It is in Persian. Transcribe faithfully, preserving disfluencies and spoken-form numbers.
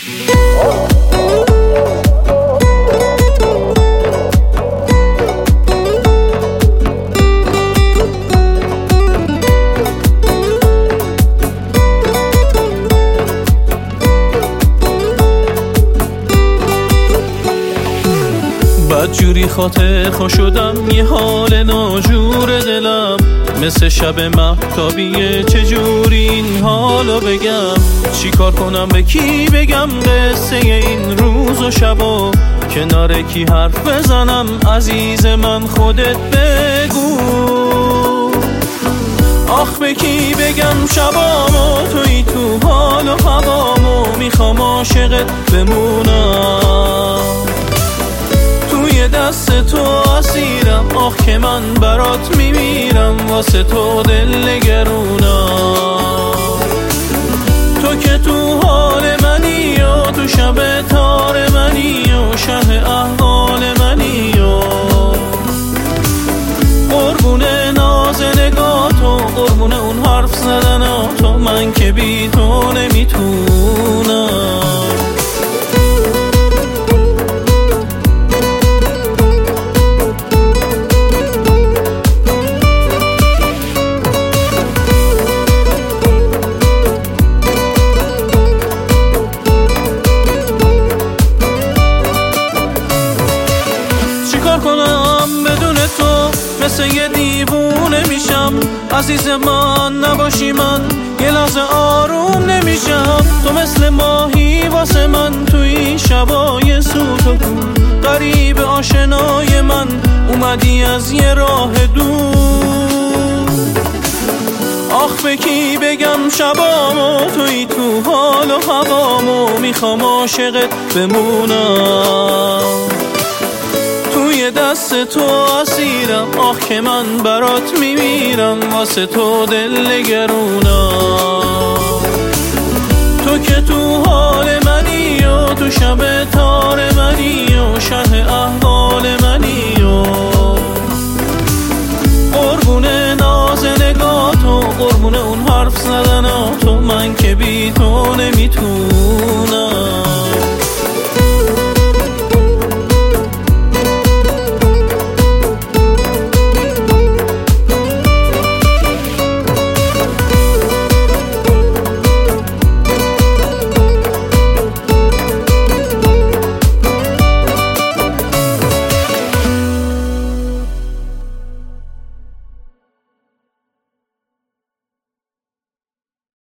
بدجوری خاطر خوش شدم، یه حال ناجور دلم مثل شب مهتابیه. چجوری این حالو بگم، چی کار کنم، به کی بگم قصه این روز و شبا، کنار کی حرف بزنم عزیز من خودت بگو. آخ به کی بگم شبامو، توی تو حال و هوامو، میخوام عاشقت بمونم، توی دست تو اسیرم. آخ که من برات میمیرم، واسه تو دل نگرونم. تو که تو حال منی و تو شب تار منی و شه احوال منی و قربون ناز نگاه تو، قربون اون حرف زدن تو، من که بی تو نمیتونم. کنم بدون تو مثل یه دیوونه میشم، عزیز من نباشی من یه لحظه آروم نمیشم. تو مثل ماهی واسه من توی شبای سوت و کور، غریب آشنای من اومدی از یه راه دور. آخ به کی بگم شبامو، توی تو حال و هوامو، میخوام عاشقت بمونم، توی دست تو اسیرم. آخ که من برات میمیرم، واسه تو دل نگرونم. تو که تو حال منی و تو شب تار منی و شه احوال منی و قربون ناز نگاه تو، قربون اون حرف زدن تو، من که بی تو نمیتونم.